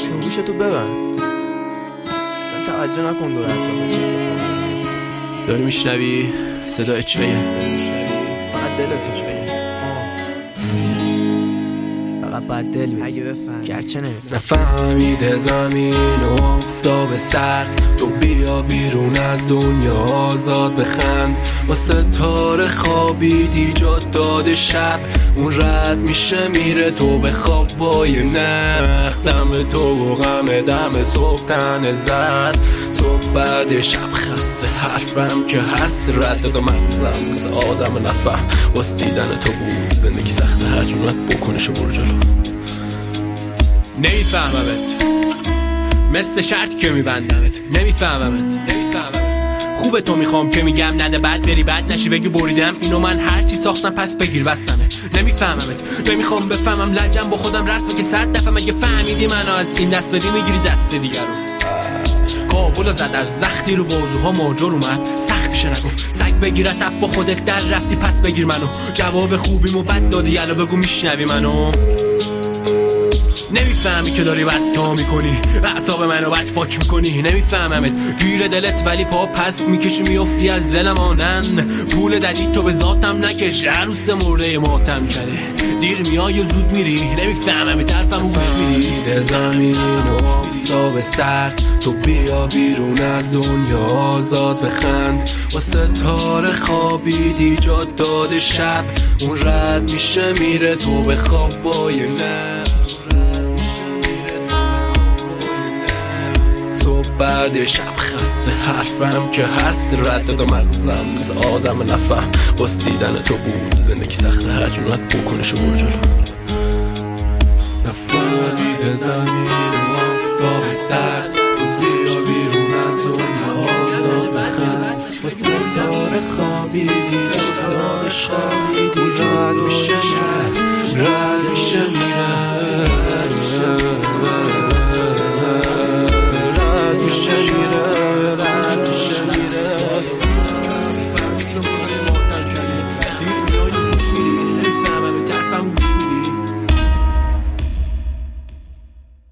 چشم گوشتو ببند، اصلا توجه نکن دور اطرافت. داری میشنوی صدای چیه؟ فقط دلتو فقط باید دل بید اگه بفهم گرچه نفهمیده زمین و آفتاب سرد، تو بیا بیرون از دنیا آزاد بخند. با ستاره خوابیدی جات داده شب، اون رد میشه میره تو به خواب با یه نخ. دم تو و غم دم صبح تن زد، صبح بعد شب خسته حرفم که هست رد دادا مغزم مثل آدم نفهم. واسه دیدن تو بود زندگی سخته، هجونت بکنشو برو جلو. نمیفهممت مثل شرط که میبندمت، نمیفهممت خوبه تو میخوام که میگم نده بعد بری بعد نشی بگی بریدم اینو من هرچی ساختم پس بگیر بستمه. نمیفهممت نمیخوام بفهمم لجم با خودم رسمه که 100 دفعه مگه فهمیدی منو از این دست بدی میگیری دست دیگر رو. کابل زد از زختی رو بازوها ماجر اومد، سخت میشه نگفت سگ بگیرت اب با خودت در رفتی پس بگیر منو. جواب خوبیمو بد دادی الان بگو میشنوی منو. نمیفهمی که داری بد تا میکنی، اعصاب منو بد فاک میکنی. نمیفهممت گیر دلت ولی پا پس میکشی میافتی از دلم آنن. پول ددی تو به ذاتم نکش، عروس مرده ماتم کرده دیر میای و زود میری. نمیفهمم طرفم گوش میدی. زمین و آفتاب سرد، تو بیا بیرون از دنیا آزاد بخند. با ستاره خوابیدی جات داده شب، اون رد میشه میره تو به خواب با یه نه. بعد شب خسته حرفم که هست رد دادا مغزم مثل آدم نفهم. واسه دیدن تو بود زندگی سخته، هجونت بکنشو برو جلو. نفهمیده زمین و آفتاب سرد، تو بیا بیرون از دنیا آزاد بخند. با ستاره خوابیدی داده شب، اون رد میشه میره، رد میشه میره.